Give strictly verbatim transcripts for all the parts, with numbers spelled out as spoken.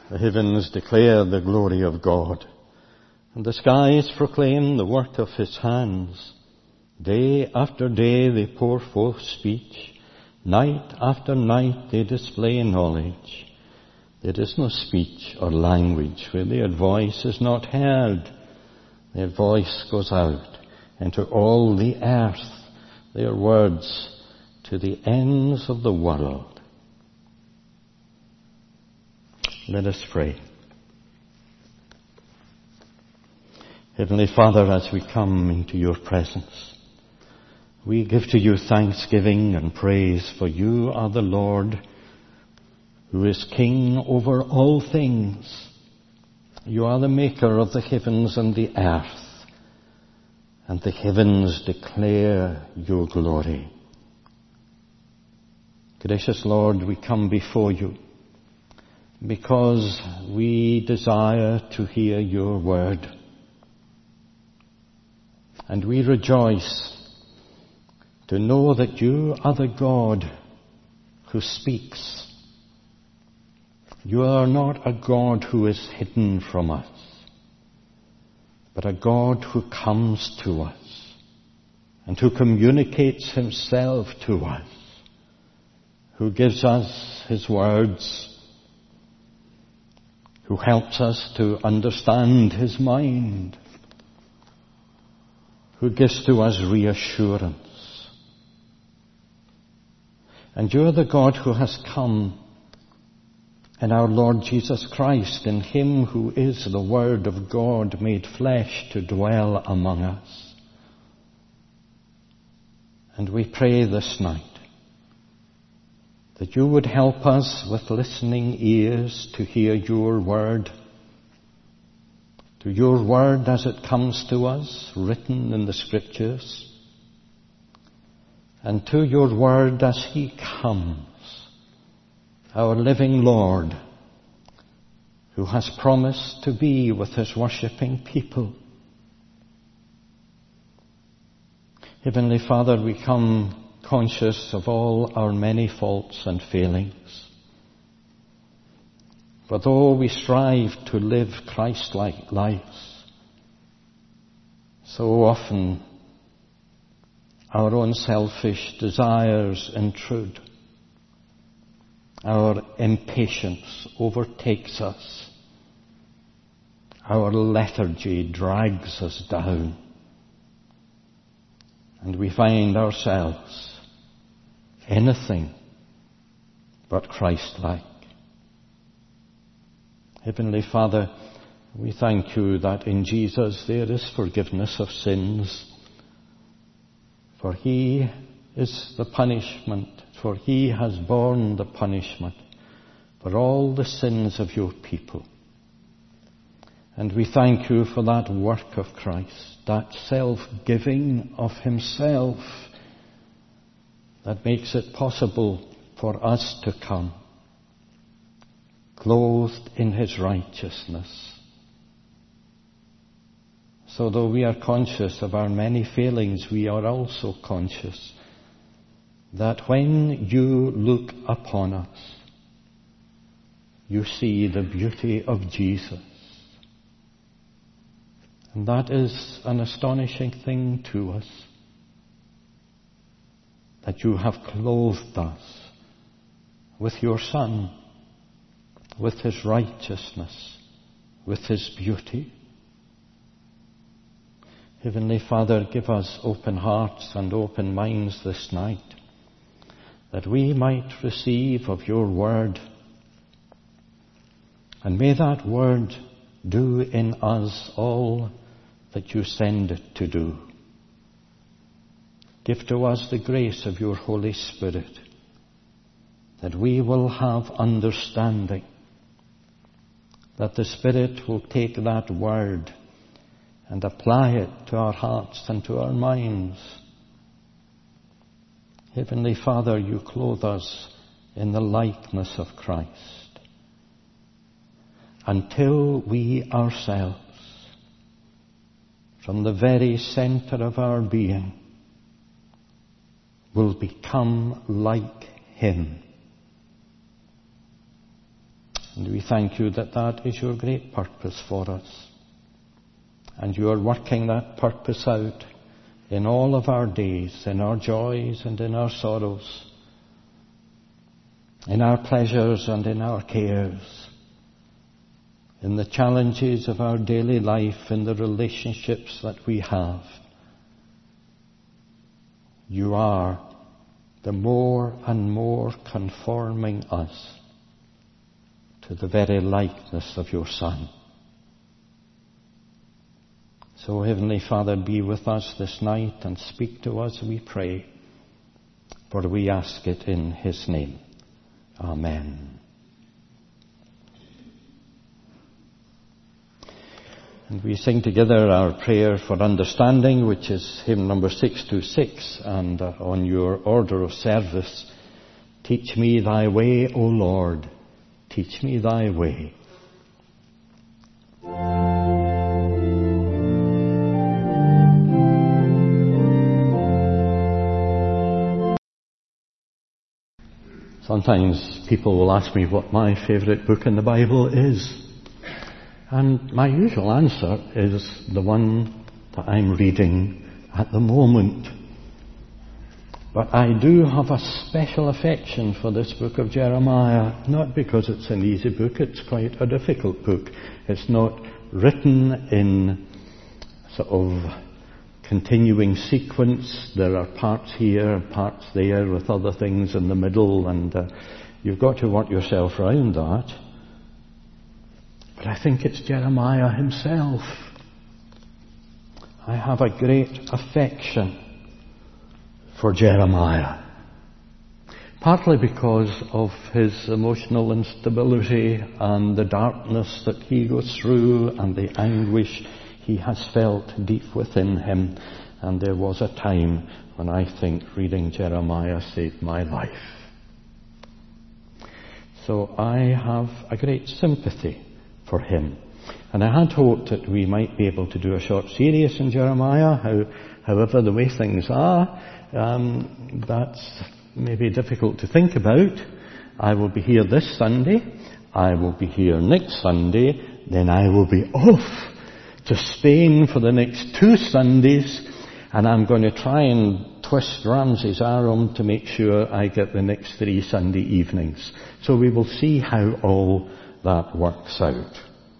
The heavens declare the glory of God, and the skies proclaim the work of his hands. Day after day they pour forth speech. Night after night they display knowledge. There is no speech or language where their voice is not heard. Their voice goes out into all the earth, their words to the ends of the world. Let us pray. Heavenly Father, as we come into your presence, we give to you thanksgiving and praise, for you are the Lord who is King over all things. You are the maker of the heavens and the earth, and the heavens declare your glory. Gracious Lord, we come before you because we desire to hear your word. And we rejoice to know that you are the God who speaks. You are not a God who is hidden from us, but a God who comes to us and who communicates himself to us, who gives us his words, who helps us to understand his mind, who gives to us reassurance. And you're the God who has come in our Lord Jesus Christ, in him who is the Word of God made flesh, to dwell among us. And we pray this night that you would help us with listening ears to hear your word, to your word as it comes to us, written in the Scriptures, and to your word as he comes, our living Lord, who has promised to be with his worshipping people. Heavenly Father, we come conscious of all our many faults and failings. For though we strive to live Christ-like lives, so often our own selfish desires intrude. Our impatience overtakes us. Our lethargy drags us down. And we find ourselves anything but Christ-like. Heavenly Father, we thank you that in Jesus there is forgiveness of sins. For he is the punishment, for he has borne the punishment for all the sins of your people. And we thank you for that work of Christ, that self-giving of himself that makes it possible for us to come, clothed in his righteousness. So though we are conscious of our many failings, we are also conscious that when you look upon us, you see the beauty of Jesus. And that is an astonishing thing to us, that you have clothed us with your Son, with his righteousness, with his beauty. Heavenly Father, give us open hearts and open minds this night, that we might receive of your word. And may that word do in us all that you send it to do. Give to us the grace of your Holy Spirit, that we will have understanding, that the Spirit will take that word and apply it to our hearts and to our minds. Heavenly Father, you clothe us in the likeness of Christ, until we ourselves, from the very center of our being, will become like him. And we thank you that that is your great purpose for us. And you are working that purpose out in all of our days, in our joys and in our sorrows, in our pleasures and in our cares, in the challenges of our daily life, in the relationships that we have. You are the more and more conforming us to the very likeness of your Son. So, Heavenly Father, be with us this night and speak to us, we pray, for we ask it in his name. Amen. And we sing together our prayer for understanding, which is hymn number six two six, and uh, on your order of service, teach me thy way, O Lord, teach me thy way. Sometimes people will ask me what my favourite book in the Bible is. And my usual answer is the one that I'm reading at the moment. But I do have a special affection for this book of Jeremiah, not because it's an easy book, it's quite a difficult book. It's not written in sort of continuing sequence. There are parts here, parts there, with other things in the middle, and uh, you've got to work yourself around that. But I think it's Jeremiah himself. I have a great affection for Jeremiah, partly because of his emotional instability and the darkness that he goes through and the anguish he has felt deep within him. And there was a time when I think reading Jeremiah saved my life. So I have a great sympathy for him. And I had hoped that we might be able to do a short series in Jeremiah. How, however, the way things are, um, that's maybe difficult to think about. I will be here this Sunday. I will be here next Sunday. Then I will be off to Spain for the next two Sundays, and I'm going to try and twist Ramsey's arm to make sure I get the next three Sunday evenings. So we will see how all that works out.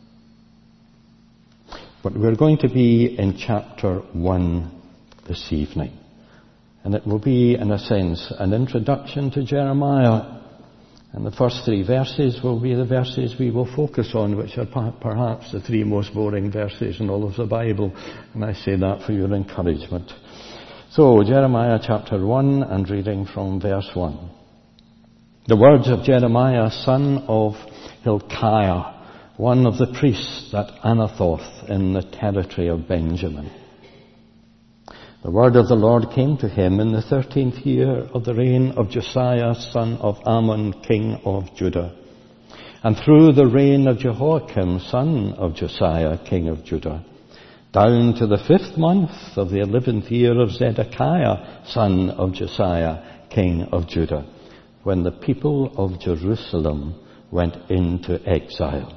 But we're going to be in chapter one this evening, and it will be, in a sense, an introduction to Jeremiah. And the first three verses will be the verses we will focus on, which are perhaps the three most boring verses in all of the Bible. And I say that for your encouragement. So, Jeremiah chapter one, and reading from verse one. The words of Jeremiah, son of Hilkiah, one of the priests at Anathoth in the territory of Benjamin. The word of the Lord came to him in the thirteenth year of the reign of Josiah, son of Ammon, king of Judah, and through the reign of Jehoiakim, son of Josiah, king of Judah, down to the fifth month of the eleventh year of Zedekiah, son of Josiah, king of Judah, when the people of Jerusalem went into exile.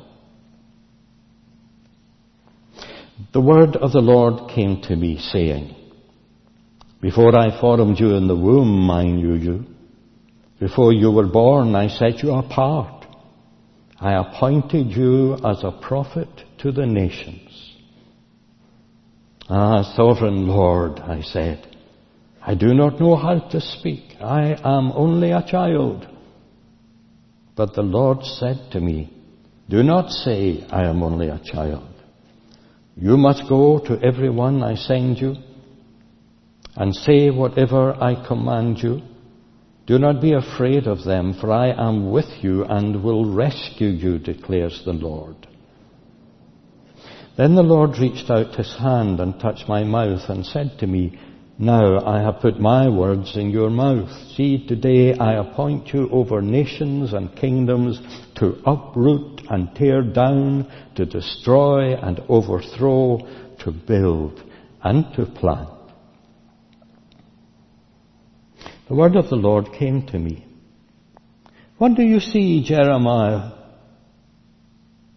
The word of the Lord came to me, saying, before I formed you in the womb, I knew you. Before you were born, I set you apart. I appointed you as a prophet to the nations. Ah, sovereign Lord, I said, I do not know how to speak. I am only a child. But the Lord said to me, do not say, I am only a child. You must go to everyone I send you, and say whatever I command you. Do not be afraid of them, for I am with you and will rescue you, declares the Lord. Then the Lord reached out his hand and touched my mouth and said to me, now I have put my words in your mouth. See, today I appoint you over nations and kingdoms to uproot and tear down, to destroy and overthrow, to build and to plant. The word of the Lord came to me. What do you see, Jeremiah?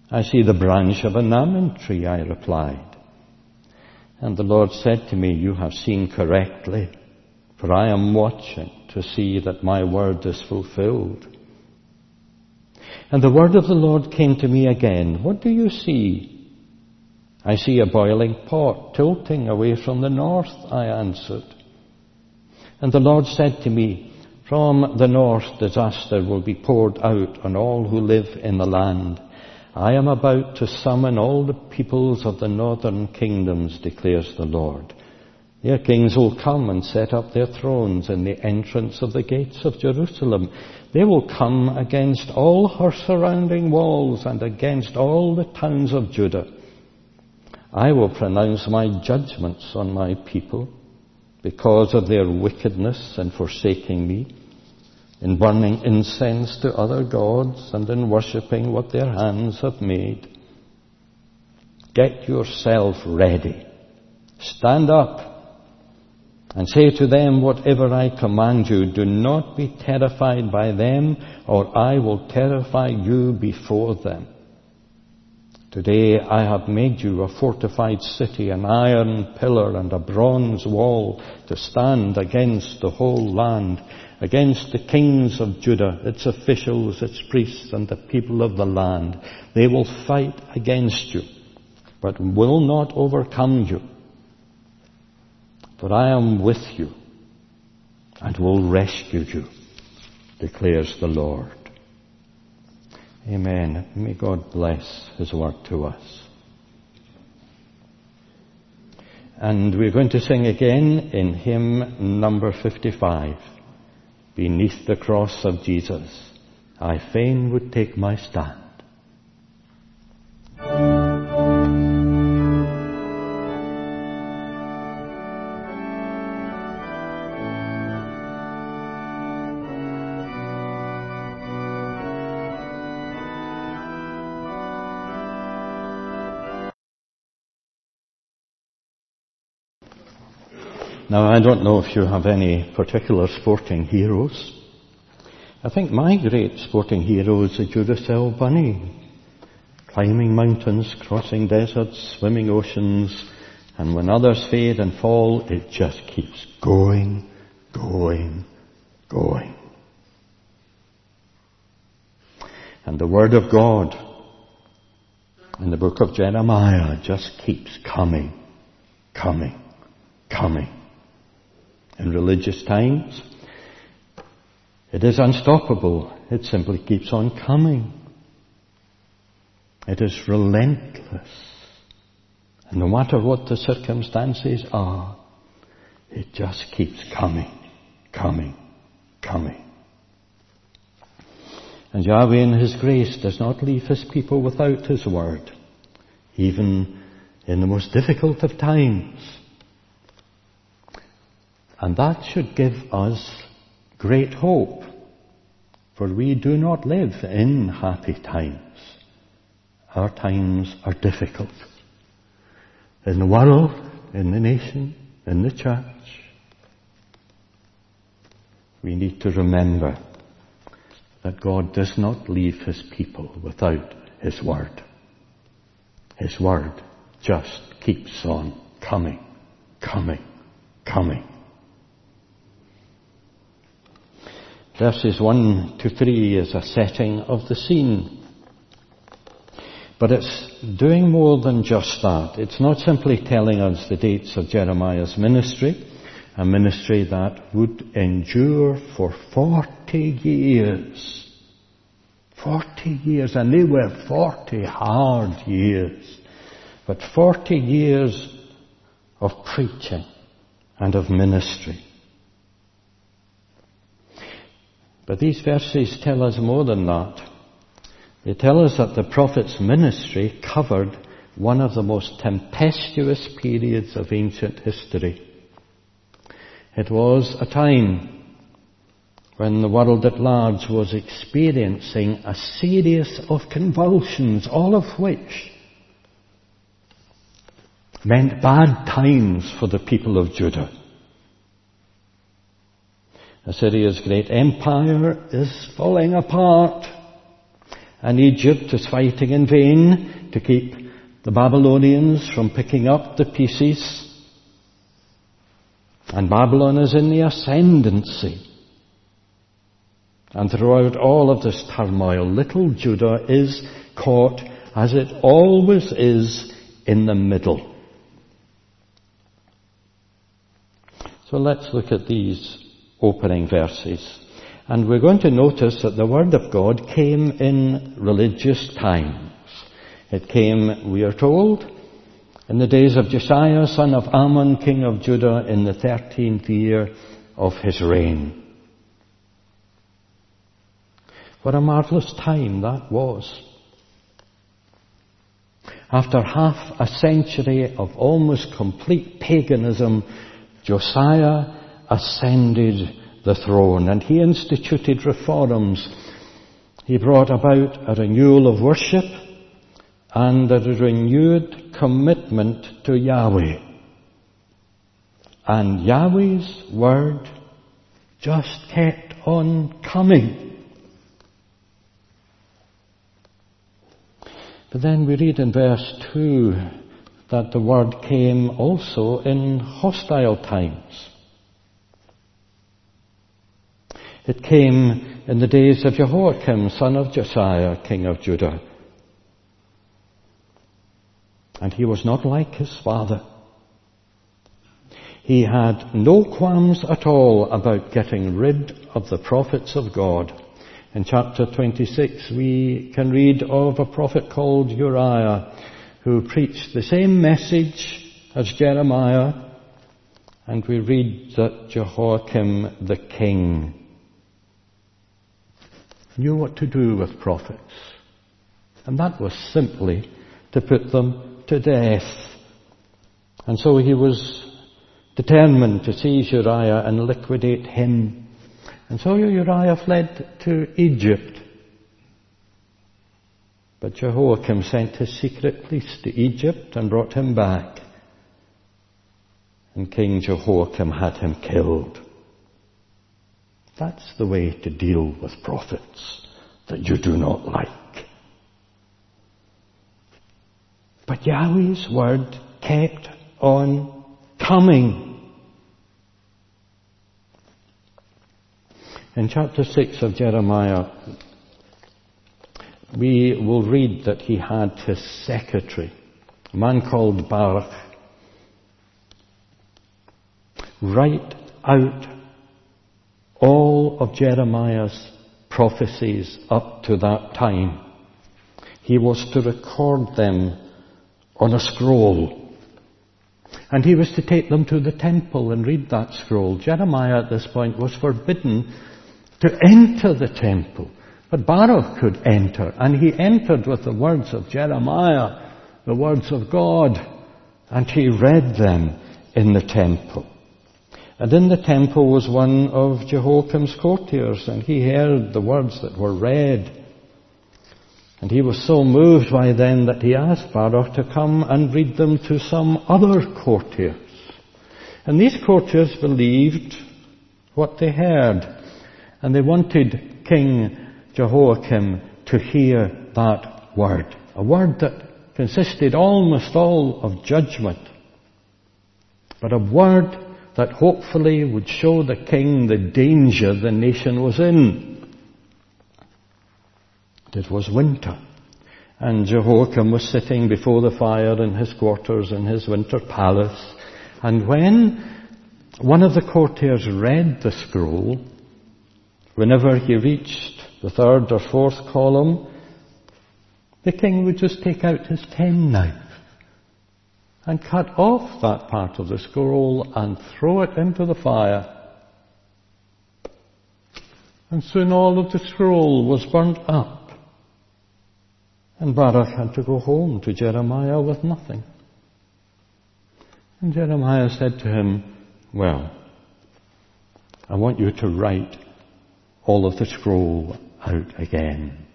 I see the branch of an almond tree, I replied. And the Lord said to me, you have seen correctly, for I am watching to see that my word is fulfilled. And the word of the Lord came to me again. What do you see? I see a boiling pot tilting away from the north, I answered. And the Lord said to me, from the north disaster will be poured out on all who live in the land. I am about to summon all the peoples of the northern kingdoms, declares the Lord. Their kings will come and set up their thrones in the entrance of the gates of Jerusalem. They will come against all her surrounding walls and against all the towns of Judah. I will pronounce my judgments on my people because of their wickedness in forsaking me, in burning incense to other gods and in worshipping what their hands have made. Get yourself ready. Stand up and say to them whatever I command you. Do not be terrified by them, or I will terrify you before them. Today I have made you a fortified city, an iron pillar and a bronze wall to stand against the whole land, against the kings of Judah, its officials, its priests, and the people of the land. They will fight against you, but will not overcome you. For I am with you and will rescue you, declares the Lord. Amen. May God bless his word to us. And we're going to sing again in hymn number fifty-five. Beneath the cross of Jesus, I fain would take my stand. Now, I don't know if you have any particular sporting heroes. I think my great sporting hero is the Duracell bunny. Climbing mountains, crossing deserts, swimming oceans, and when others fade and fall, it just keeps going, going, going. And the Word of God in the book of Jeremiah just keeps coming, coming, coming. In religious times, it is unstoppable. It simply keeps on coming. It is relentless. And no matter what the circumstances are, it just keeps coming, coming, coming. And Yahweh in his grace does not leave his people without his word, even in the most difficult of times. And that should give us great hope, for we do not live in happy times. Our times are difficult. In the world, in the nation, in the church. We need to remember that God does not leave his people without his word. His word just keeps on coming, coming, coming. Verses one to three is a setting of the scene. But it's doing more than just that. It's not simply telling us the dates of Jeremiah's ministry, a ministry that would endure for forty years. Forty years, and they were forty hard years. But forty years of preaching and of ministry. But these verses tell us more than that. They tell us that the prophet's ministry covered one of the most tempestuous periods of ancient history. It was a time when the world at large was experiencing a series of convulsions, all of which meant bad times for the people of Judah. Assyria's great empire is falling apart, and Egypt is fighting in vain to keep the Babylonians from picking up the pieces. And Babylon is in the ascendancy. And throughout all of this turmoil, little Judah is caught, as it always is, in the middle. So let's look at these opening verses. And we're going to notice that the Word of God came in religious times. It came, we are told, in the days of Josiah, son of Ammon, king of Judah, in the thirteenth year of his reign. What a marvelous time that was. After half a century of almost complete paganism, Josiah ascended the throne, and he instituted reforms. He brought about a renewal of worship and a renewed commitment to Yahweh. And Yahweh's word just kept on coming. But then we read in verse two that the word came also in hostile times. It came in the days of Jehoiakim, son of Josiah, king of Judah. And he was not like his father. He had no qualms at all about getting rid of the prophets of God. In chapter twenty-six, we can read of a prophet called Uriah, who preached the same message as Jeremiah, and we read that Jehoiakim the king knew what to do with prophets, and that was simply to put them to death. And so he was determined to seize Uriah and liquidate him. And so Uriah fled to Egypt. But Jehoiakim sent his secret police to Egypt and brought him back. And King Jehoiakim had him killed. That's the way to deal with prophets that you do not like. But Yahweh's word kept on coming. In chapter six of Jeremiah, we will read that he had his secretary, a man called Baruch, write out all of Jeremiah's prophecies up to that time. He was to record them on a scroll. And he was to take them to the temple and read that scroll. Jeremiah at this point was forbidden to enter the temple. But Baruch could enter, and he entered with the words of Jeremiah, the words of God, and he read them in the temple. And in the temple was one of Jehoiakim's courtiers, and he heard the words that were read. And he was so moved by them that he asked Baruch to come and read them to some other courtiers. And these courtiers believed what they heard, and they wanted King Jehoiakim to hear that word, a word that consisted almost all of judgment, but a word that hopefully would show the king the danger the nation was in. It was winter, and Jehoiakim was sitting before the fire in his quarters in his winter palace, and when one of the courtiers read the scroll, whenever he reached the third or fourth column, the king would just take out his penknife and cut off that part of the scroll and throw it into the fire. And soon all of the scroll was burnt up. And Baruch had to go home to Jeremiah with nothing. And Jeremiah said to him, well, I want you to write all of the scroll out again.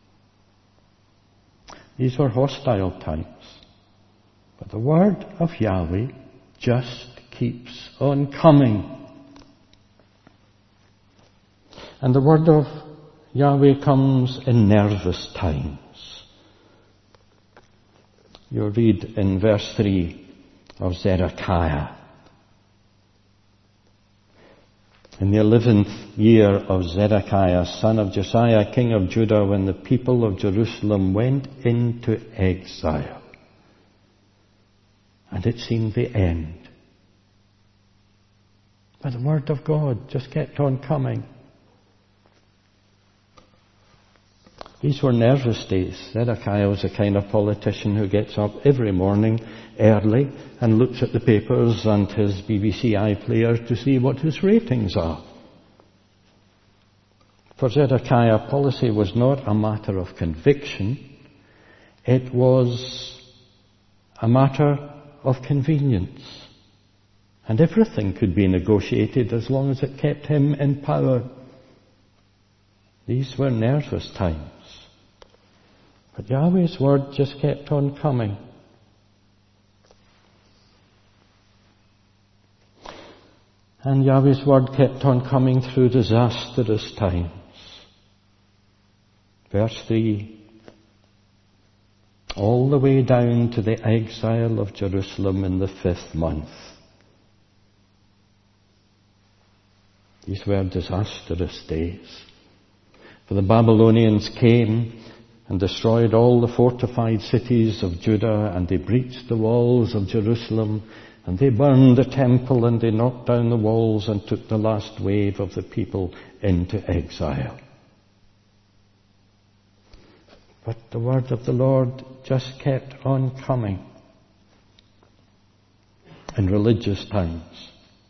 These were hostile times. But the word of Yahweh just keeps on coming. And the word of Yahweh comes in nervous times. You read in verse three of Zedekiah. In the eleventh year of Zedekiah, son of Josiah, king of Judah, when the people of Jerusalem went into exile, and it seemed the end. But the word of God just kept on coming. These were nervous days. Zedekiah was the kind of politician who gets up every morning early and looks at the papers and his B B C iPlayer to see what his ratings are. For Zedekiah, policy was not a matter of conviction. It was a matter of convenience. And everything could be negotiated as long as it kept him in power. These were nervous times. But Yahweh's word just kept on coming. And Yahweh's word kept on coming through disastrous times. Verse three. All the way down to the exile of Jerusalem in the fifth month. These were disastrous days. For the Babylonians came and destroyed all the fortified cities of Judah, and they breached the walls of Jerusalem, and they burned the temple, and they knocked down the walls and took the last wave of the people into exile. But the word of the Lord just kept on coming in religious times,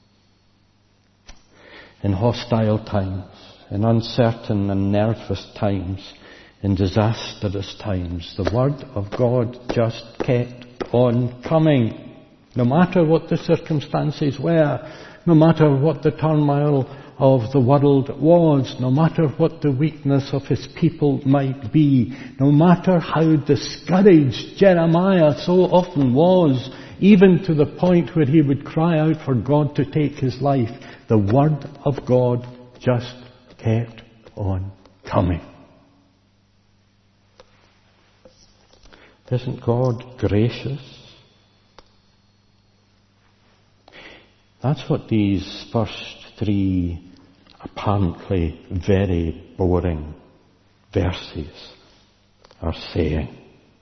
in hostile times, in uncertain and nervous times, in disastrous times. The word of God just kept on coming. No matter what the circumstances were, no matter what the turmoil of the world was, no matter what the weakness of his people might be, no matter how discouraged Jeremiah so often was, even to the point where he would cry out for God to take his life, the word of God just kept on coming. Isn't God gracious? That's what these first three apparently very boring verses are saying.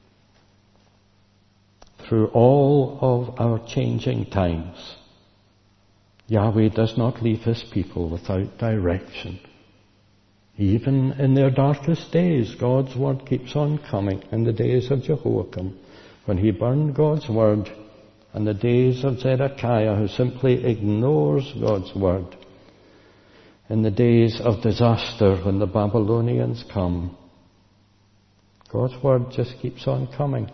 Through all of our changing times, Yahweh does not leave his people without direction. Even in their darkest days, God's word keeps on coming. In the days of Jehoiakim, when he burned God's word, and the days of Zedekiah, who simply ignores God's word, in the days of disaster when the Babylonians come, God's word just keeps on coming.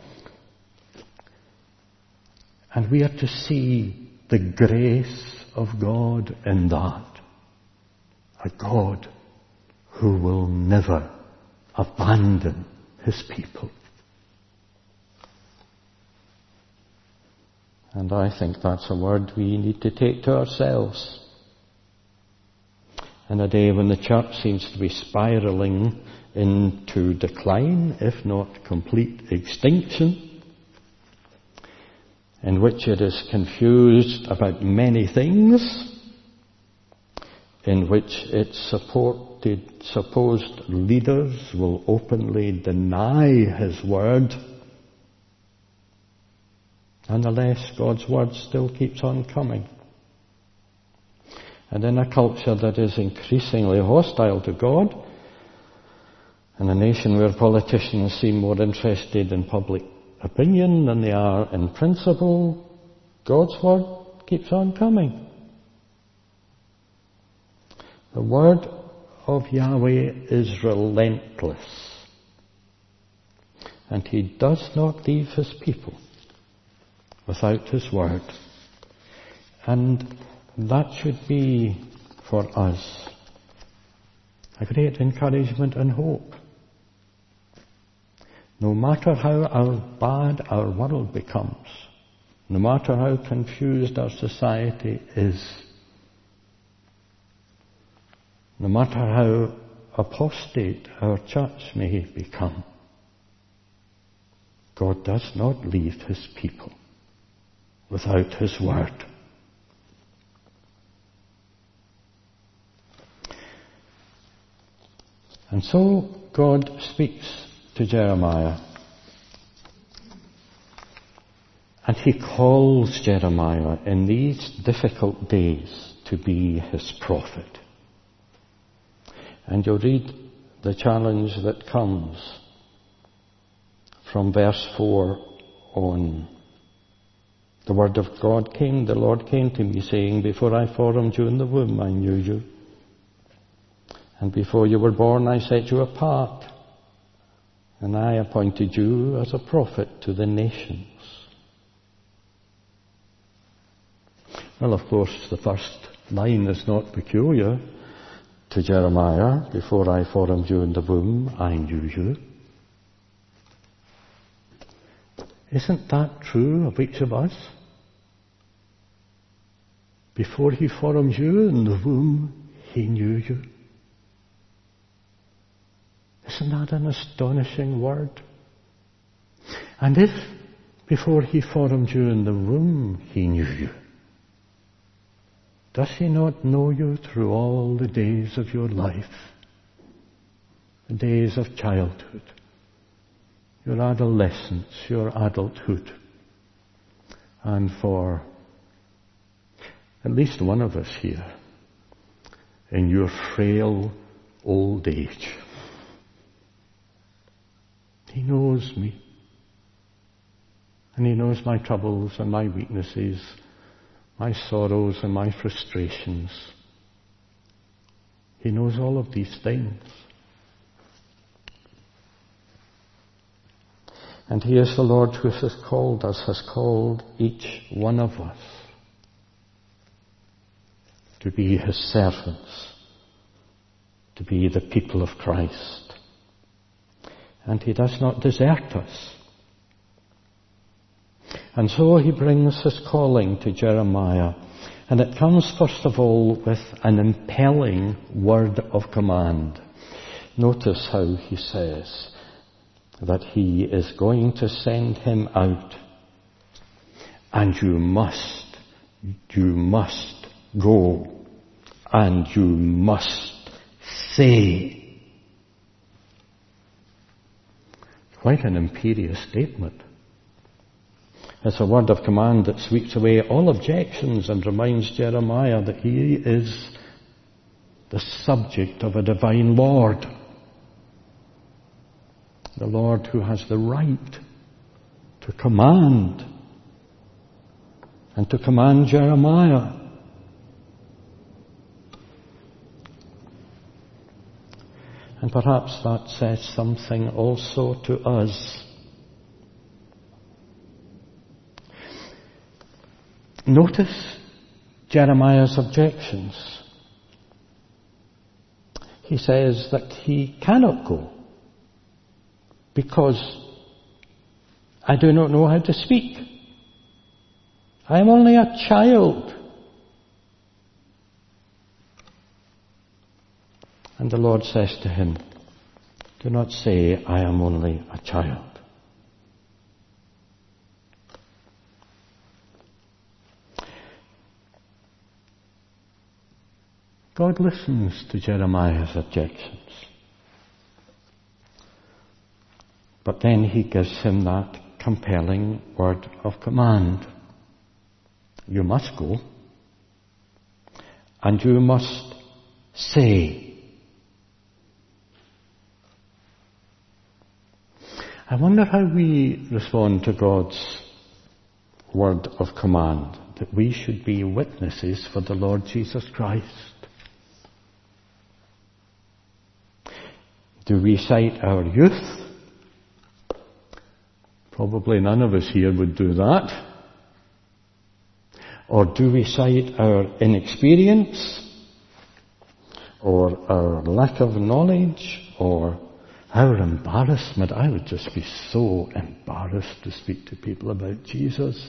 And we are to see the grace of God in that. A God who will never abandon his people. And I think that's a word we need to take to ourselves. In a day when the church seems to be spiraling into decline, if not complete extinction, in which it is confused about many things, in which its supported, supposed leaders will openly deny his word, nonetheless, God's word still keeps on coming. And in a culture that is increasingly hostile to God, in a nation where politicians seem more interested in public opinion than they are in principle, God's word keeps on coming. The word of Yahweh is relentless, and he does not leave his people without his word. And that should be for us a great encouragement and hope. No matter how our bad our world becomes, no matter how confused our society is, no matter how apostate our church may become, God does not leave his people without his word. And so God speaks to Jeremiah. And he calls Jeremiah in these difficult days to be his prophet. And you'll read the challenge that comes from verse four on. The word of God came, the Lord came to me saying, before I formed you in the womb, I knew you. And before you were born, I set you apart. And I appointed you as a prophet to the nations. Well, of course, the first line is not peculiar to Jeremiah. Before I formed you in the womb, I knew you. Isn't that true of each of us? Before he formed you in the womb, he knew you. Isn't that an astonishing word? And if before he formed you in the womb, he knew you, does he not know you through all the days of your life? The days of childhood, your adolescence, your adulthood, and for at least one of us here, in your frail old age. He knows me. And he knows my troubles and my weaknesses, my sorrows and my frustrations. He knows all of these things. And he is the Lord who has called us, has called each one of us to be his servants, to be the people of Christ. And he does not desert us. And so he brings his calling to Jeremiah. And it comes first of all with an impelling word of command. Notice how he says that he is going to send him out. And you must, you must go. And you must say. Quite an imperious statement. It's a word of command that sweeps away all objections and reminds Jeremiah that he is the subject of a divine Lord. The Lord who has the right to command and to command Jeremiah. And perhaps that says something also to us. Notice Jeremiah's objections. He says that he cannot go because I do not know how to speak. I am only a child. And the Lord says to him, do not say, I am only a child. God listens to Jeremiah's objections. But then he gives him that compelling word of command. You must go. And you must say. I wonder how we respond to God's word of command, that we should be witnesses for the Lord Jesus Christ. Do we cite our youth? Probably none of us here would do that. Or do we cite our inexperience, or our lack of knowledge, or our embarrassment? I would just be so embarrassed to speak to people about Jesus.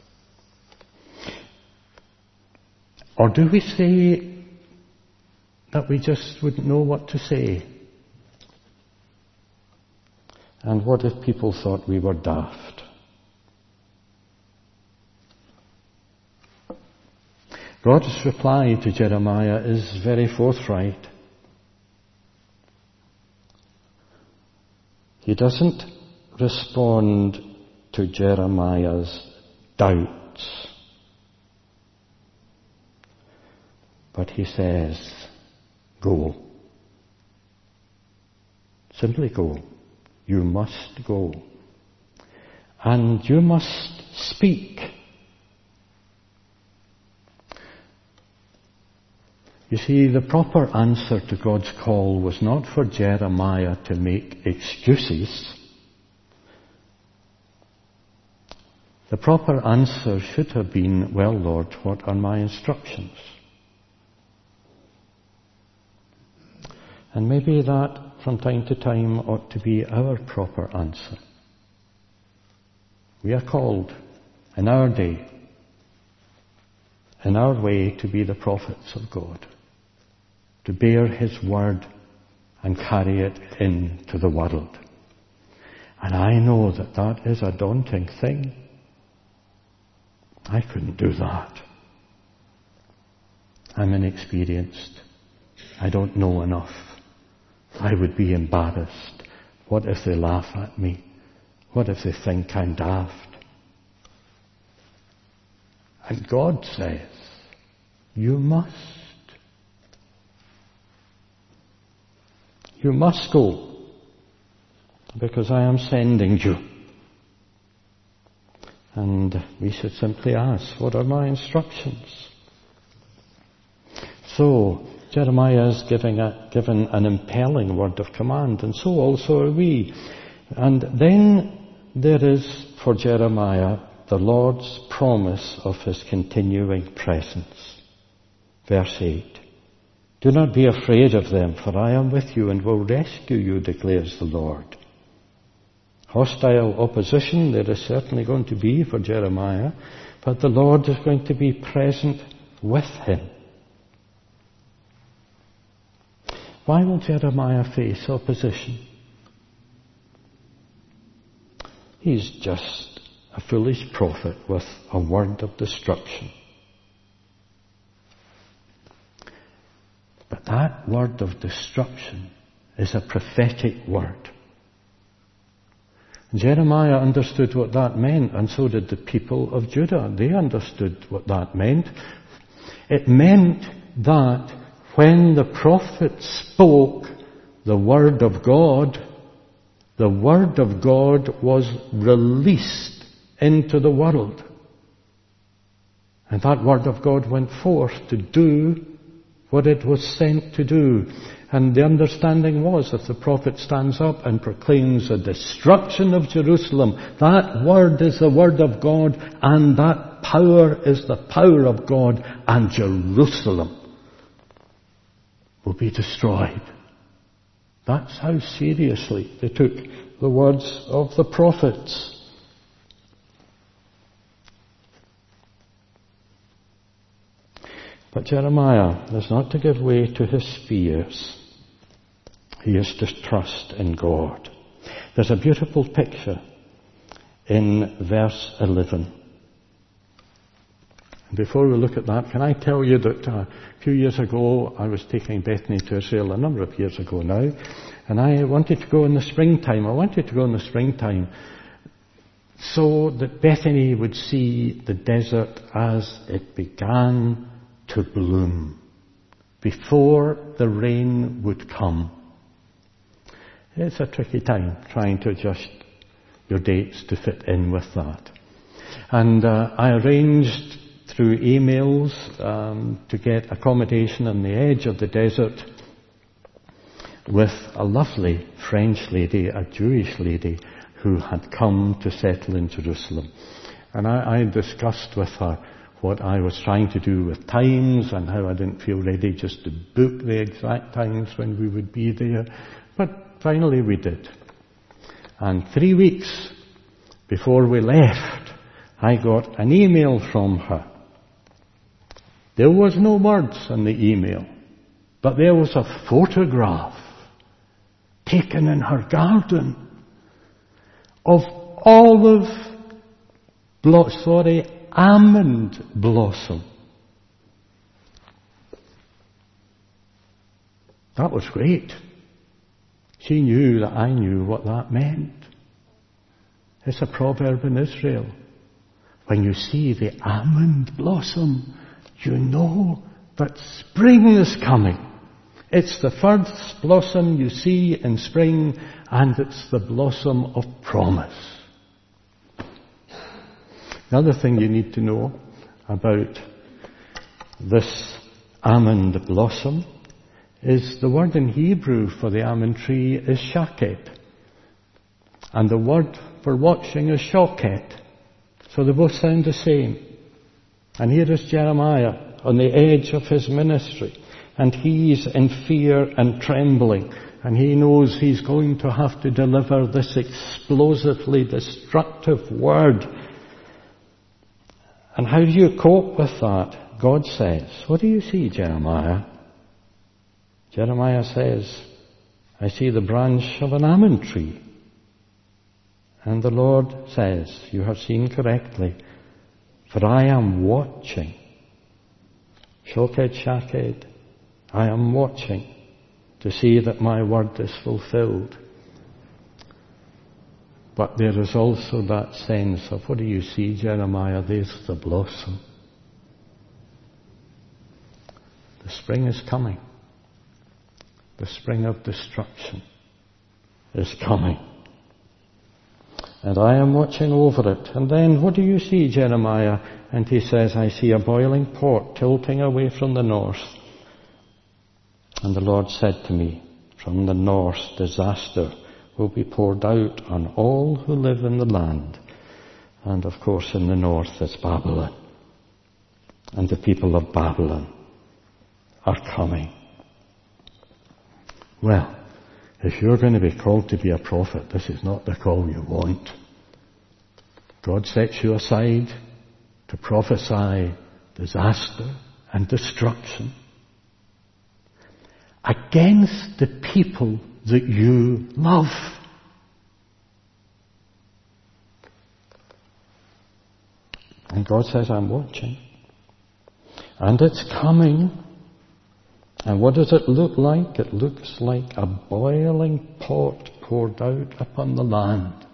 Or do we say, that we just wouldn't know what to say? And what if people thought we were daft? God's reply to Jeremiah is very forthright. He doesn't respond to Jeremiah's doubts, but he says, go. Simply go. You must go. And you must speak. You see, the proper answer to God's call was not for Jeremiah to make excuses. The proper answer should have been, well, Lord, what are my instructions? And maybe that, from time to time, ought to be our proper answer. We are called, in our day, in our way, to be the prophets of God, to bear His word and carry it into the world. And I know that that is a daunting thing. I couldn't do that. I'm inexperienced. I don't know enough. I would be embarrassed. What if they laugh at me? What if they think I'm daft? And God says, you must. You must go, because I am sending you. And we should simply ask, what are my instructions? So, Jeremiah is giving a, given an impelling word of command, and so also are we. And then there is, for Jeremiah, the Lord's promise of His continuing presence. Verse eight. Do not be afraid of them, for I am with you and will rescue you, declares the Lord. Hostile opposition there is certainly going to be for Jeremiah, but the Lord is going to be present with him. Why will Jeremiah face opposition? He's just a foolish prophet with a word of destruction. But that word of destruction is a prophetic word. Jeremiah understood what that meant, and so did the people of Judah. They understood what that meant. It meant that when the prophet spoke the word of God, the word of God was released into the world. And that word of God went forth to do what it was sent to do. And the understanding was, if the prophet stands up and proclaims the destruction of Jerusalem, that word is the word of God, and that power is the power of God, and Jerusalem will be destroyed. That's how seriously they took the words of the prophets. But Jeremiah is not to give way to his fears. He is to trust in God. There's a beautiful picture in verse eleven. Before we look at that, can I tell you that uh, a few years ago I was taking Bethany to Israel, a number of years ago now, and I wanted to go in the springtime. I wanted to go in the springtime so that Bethany would see the desert as it began to bloom, before the rain would come. It's a tricky time trying to adjust your dates to fit in with that. And uh, I arranged through emails um, to get accommodation on the edge of the desert with a lovely French lady, a Jewish lady, who had come to settle in Jerusalem. And I, I discussed with her what I was trying to do with times and how I didn't feel ready just to book the exact times when we would be there. But finally we did. And three weeks before we left, I got an email from her. There was no words in the email. But there was a photograph taken in her garden of olive, blo- sorry, almond blossom. That was great. She knew that I knew what that meant. It's a proverb in Israel. When you see the almond blossom, you know that spring is coming. It's the first blossom you see in spring, and it's the blossom of promise. The other thing you need to know about this almond blossom is the word in Hebrew for the almond tree is shaked. And the word for watching is shoket. So they both sound the same. And here is Jeremiah on the edge of his ministry. And he's in fear and trembling. And he knows he's going to have to deliver this explosively destructive word. And how do you cope with that? God says, what do you see, Jeremiah? Jeremiah says, I see the branch of an almond tree. And the Lord says, you have seen correctly, for I am watching. Shoked, shaked, I am watching to see that my word is fulfilled. But there is also that sense of, what do you see, Jeremiah? There's the blossom. The spring is coming. The spring of destruction is coming. And I am watching over it. And then, what do you see, Jeremiah? And he says, I see a boiling pot tilting away from the north. And the Lord said to me, from the north disaster will be poured out on all who live in the land. And of course in the north is Babylon. And the people of Babylon are coming. Well, if you're going to be called to be a prophet, this is not the call you want. God sets you aside to prophesy disaster and destruction against the people that you love. And God says, I'm watching. And it's coming. And what does it look like? It looks like a boiling pot poured out upon the land.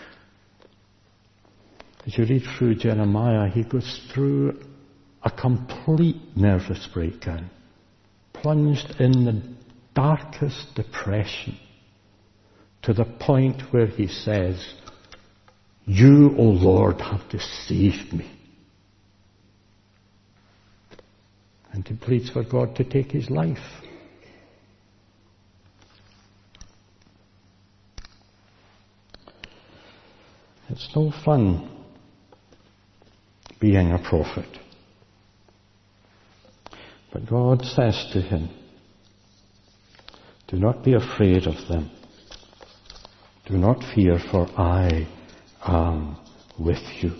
As you read through Jeremiah, he goes through a complete nervous breakdown, plunged in the darkest depression, to the point where he says, you, O Lord, have deceived me. And he pleads for God to take his life. It's no fun being a prophet. But God says to him, do not be afraid of them. Do not fear, for I am with you.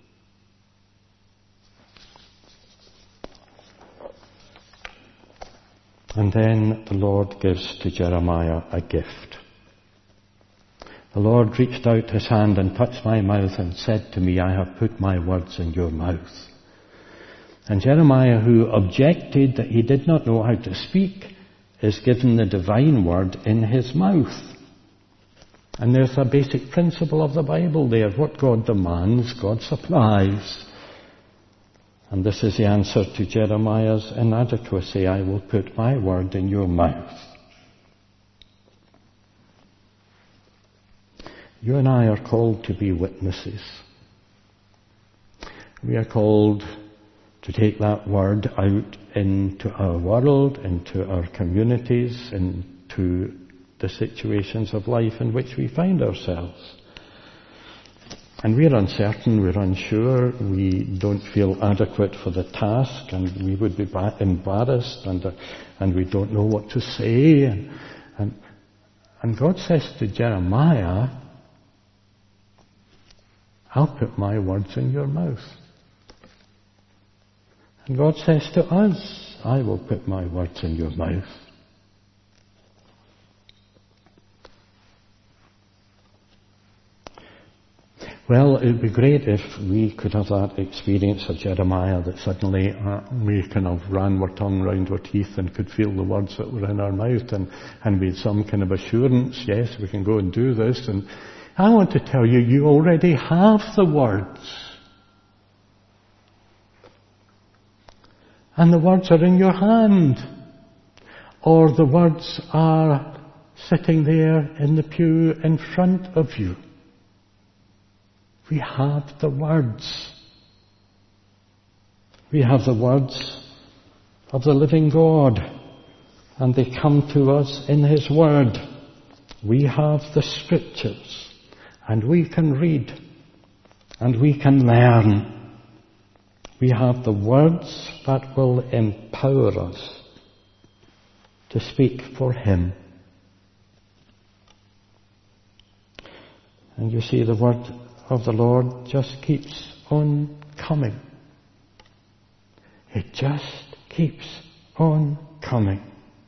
And then the Lord gives to Jeremiah a gift. The Lord reached out his hand and touched my mouth and said to me, I have put my words in your mouth. And Jeremiah, who objected that he did not know how to speak, is given the divine word in his mouth. And there's a basic principle of the Bible there. What God demands, God supplies. And this is the answer to Jeremiah's inadequacy. I will put my word in your mouth. You and I are called to be witnesses. We are called to take that word out into our world, into our communities, into the situations of life in which we find ourselves. And we're uncertain, we're unsure, we don't feel adequate for the task, and we would be embarrassed, and uh, and we don't know what to say. And, and, and God says to Jeremiah, I'll put my words in your mouth. And God says to us, I will put my words in your mouth. Well, it would be great if we could have that experience of Jeremiah, that suddenly uh, we kind of ran our tongue round our teeth and could feel the words that were in our mouth, and, and we had some kind of assurance, yes, we can go and do this. And I want to tell you, you already have the words. And the words are in your hand. Or the words are sitting there in the pew in front of you. We have the words. We have the words of the living God, and they come to us in His Word. We have the Scriptures, and we can read, and we can learn. We have the words that will empower us to speak for Him. And you see, the Word of the Lord just keeps on coming. It just keeps on coming.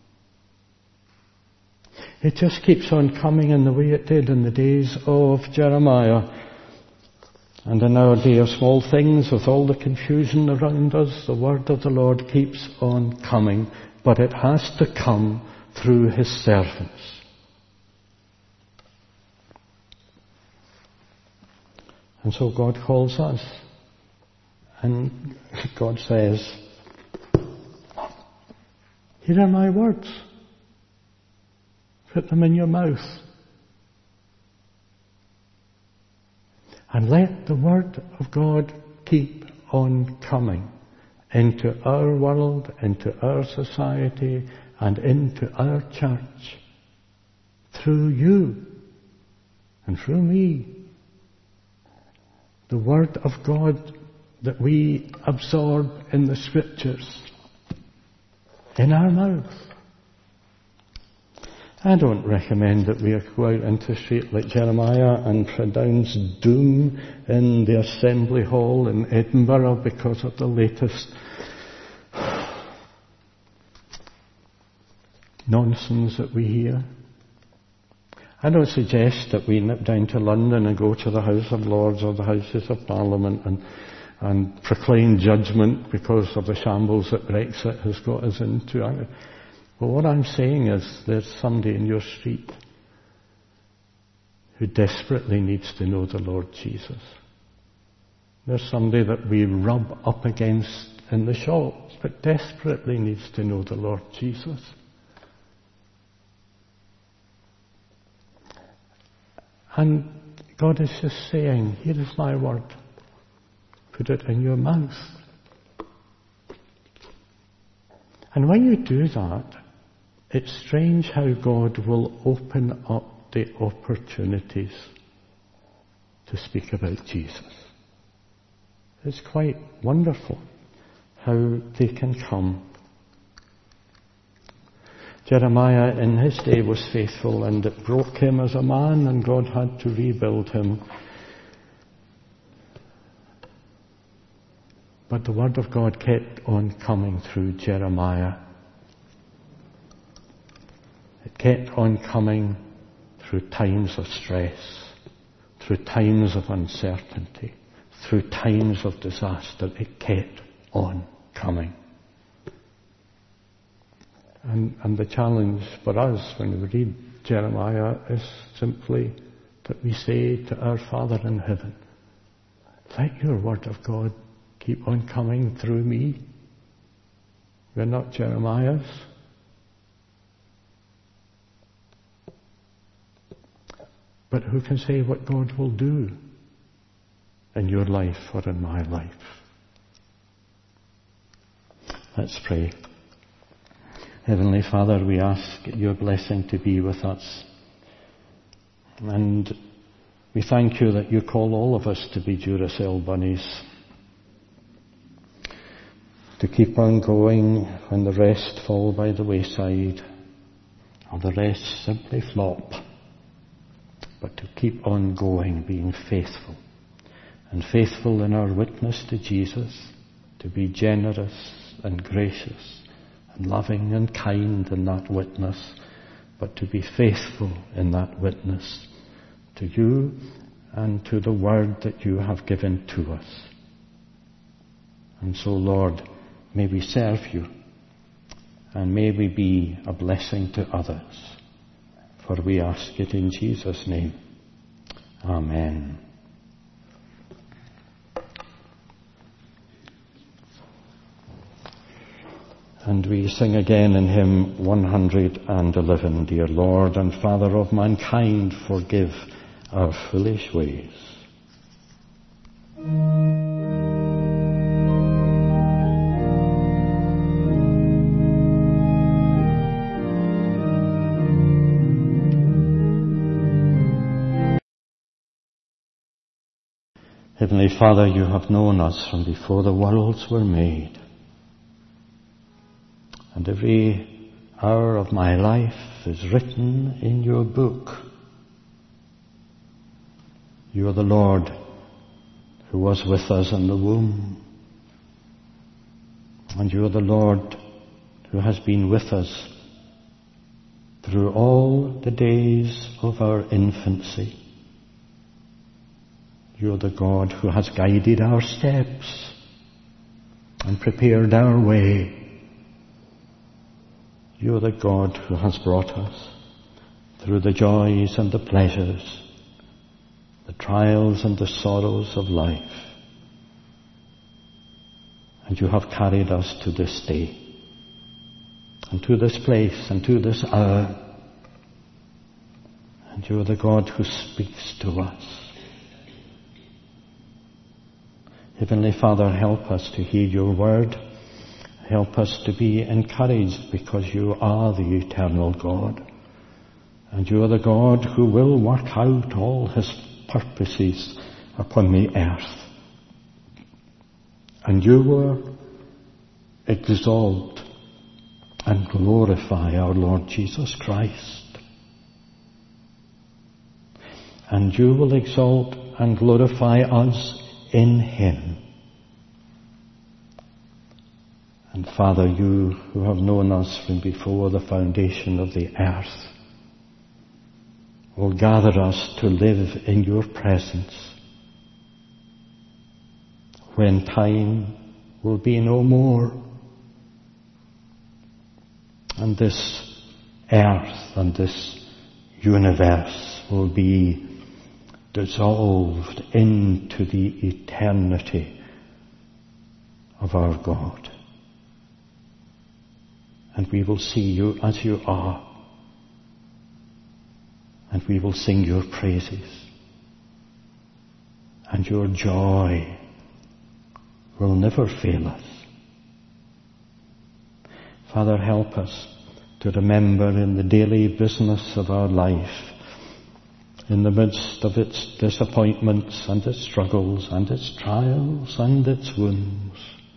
It just keeps on coming in the way it did in the days of Jeremiah. And in our day of small things, with all the confusion around us, the word of the Lord keeps on coming. But it has to come through His servants. And so God calls us, and God says, here are my words. Put them in your mouth. And let the word of God keep on coming into our world, into our society, and into our church. Through you and through me. The Word of God that we absorb in the Scriptures, in our mouth. I don't recommend that we go out into the street like Jeremiah and pronounce doom in the assembly hall in Edinburgh because of the latest nonsense that we hear. I don't suggest that we nip down to London and go to the House of Lords or the Houses of Parliament and, and proclaim judgment because of the shambles that Brexit has got us into. Well, what I'm saying is there's somebody in your street who desperately needs to know the Lord Jesus. There's somebody that we rub up against in the shops but desperately needs to know the Lord Jesus. And God is just saying, here is my word. Put it in your mouth. And when you do that, it's strange how God will open up the opportunities to speak about Jesus. It's quite wonderful how they can come. Jeremiah in his day was faithful, and it broke him as a man, and God had to rebuild him. But the word of God kept on coming through Jeremiah. It kept on coming through times of stress, through times of uncertainty, through times of disaster. It kept on coming. And, and the challenge for us when we read Jeremiah is simply that we say to our Father in heaven, let your word of God keep on coming through me. We're not Jeremiahs. But who can say what God will do in your life or in my life? Let's pray. Heavenly Father, we ask your blessing to be with us. And we thank you that you call all of us to be Duracell bunnies. To keep on going when the rest fall by the wayside, or the rest simply flop. But to keep on going, being faithful. And faithful in our witness to Jesus, to be generous and gracious and loving and kind in that witness, but to be faithful in that witness to you and to the word that you have given to us. And so, Lord, may we serve you, and may we be a blessing to others. For we ask it in Jesus' name. Amen. And we sing again in hymn one hundred eleven, Dear Lord and Father of mankind, forgive our foolish ways. Heavenly Father, you have known us from before the worlds were made. And every hour of my life is written in your book. You are the Lord who was with us in the womb. And you are the Lord who has been with us through all the days of our infancy. You are the God who has guided our steps and prepared our way. You are the God who has brought us through the joys and the pleasures, the trials and the sorrows of life. And you have carried us to this day, and to this place, and to this hour. And you are the God who speaks to us. Heavenly Father, help us to hear your word. Help us to be encouraged, because you are the eternal God. And you are the God who will work out all his purposes upon the earth. And you will exalt and glorify our Lord Jesus Christ. And you will exalt and glorify us in him. And Father, you who have known us from before the foundation of the earth will gather us to live in your presence when time will be no more, and this earth and this universe will be dissolved into the eternity of our God. And we will see you as you are, and we will sing your praises, and your joy will never fail us. Father, help us to remember in the daily business of our life, in the midst of its disappointments and its struggles and its trials and its wounds,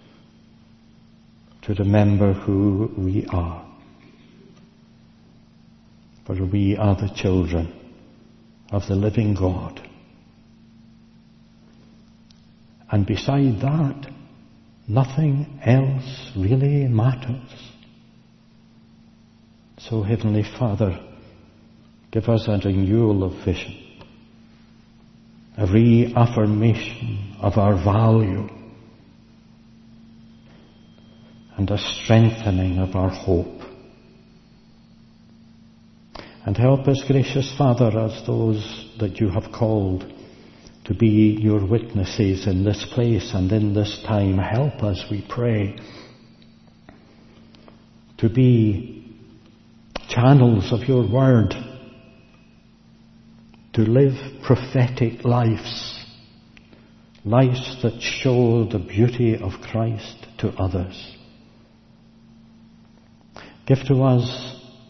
to remember who we are. For we are the children of the living God. And beside that, nothing else really matters. So, Heavenly Father, give us a renewal of vision, a reaffirmation of our value, and a strengthening of our hope. And help us, gracious Father, as those that you have called to be your witnesses in this place and in this time. Help us, we pray, to be channels of your word, to live prophetic lives, lives that show the beauty of Christ to others. Give to us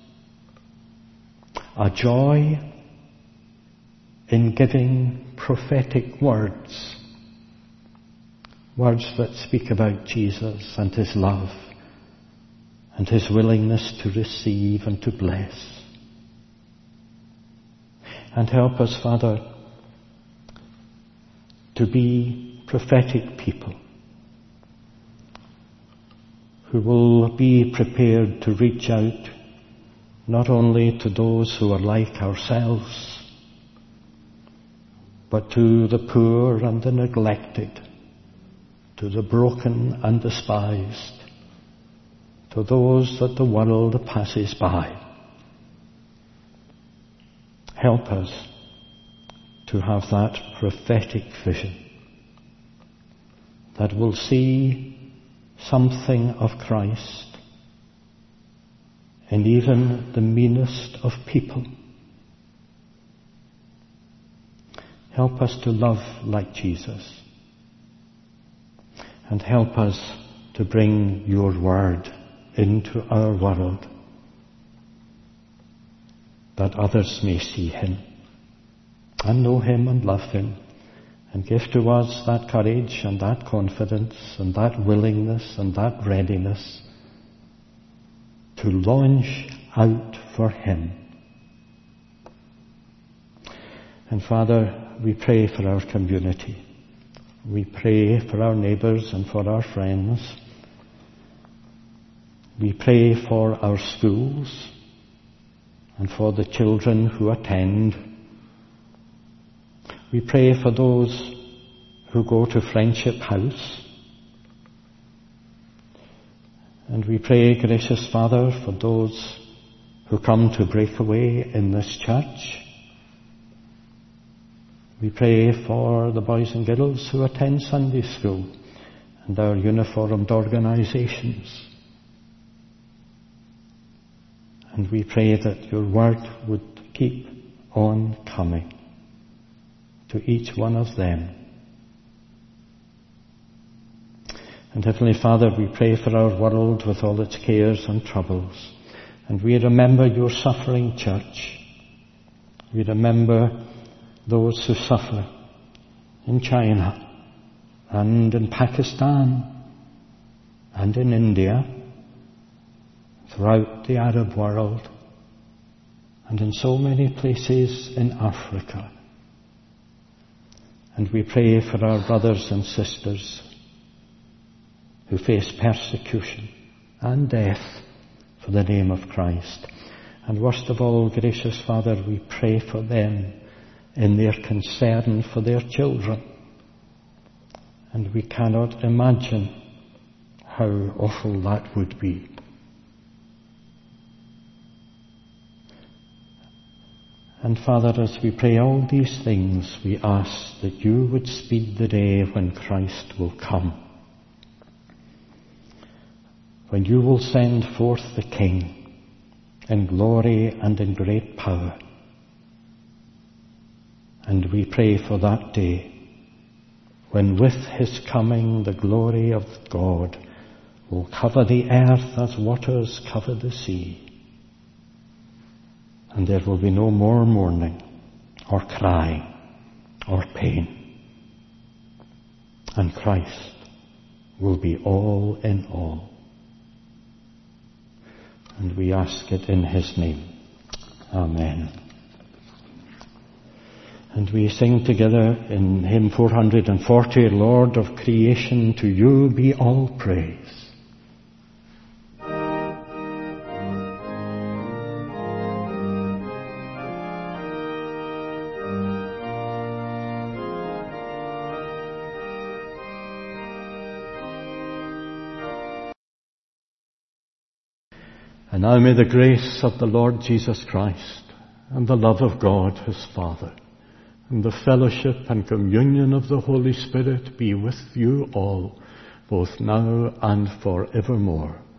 a joy in giving prophetic words, words that speak about Jesus and his love and his willingness to receive and to bless. And help us, Father, to be prophetic people who will be prepared to reach out not only to those who are like ourselves, but to the poor and the neglected, to the broken and despised, to those that the world passes by. Help us to have that prophetic vision that will see something of Christ in even the meanest of people. Help us to love like Jesus, and help us to bring your word into our world, that others may see him and know him and love him, and give to us that courage and that confidence and that willingness and that readiness to launch out for him. And Father, we pray for our community. We pray for our neighbours and for our friends. We pray for our schools and for the children who attend. We pray for those who go to Friendship House. And we pray, gracious Father, for those who come to Breakaway in this church. We pray for the boys and girls who attend Sunday school and our uniformed organisations. And we pray that your word would keep on coming to each one of them. And Heavenly Father, we pray for our world with all its cares and troubles. And we remember your suffering church. We remember those who suffer in China and in Pakistan and in India, throughout the Arab world, and in so many places in Africa. And we pray for our brothers and sisters who face persecution and death for the name of Christ. And worst of all, gracious Father, we pray for them in their concern for their children. And we cannot imagine how awful that would be. And Father, as we pray all these things, we ask that you would speed the day when Christ will come, when you will send forth the King in glory and in great power. And we pray for that day when with his coming the glory of God will cover the earth as waters cover the sea. And there will be no more mourning or crying or pain. And Christ will be all in all. And we ask it in his name. Amen. And we sing together in hymn four hundred forty, Lord of creation, to you be all praise. And now may the grace of the Lord Jesus Christ and the love of God his Father and the fellowship and communion of the Holy Spirit be with you all, both now and forevermore.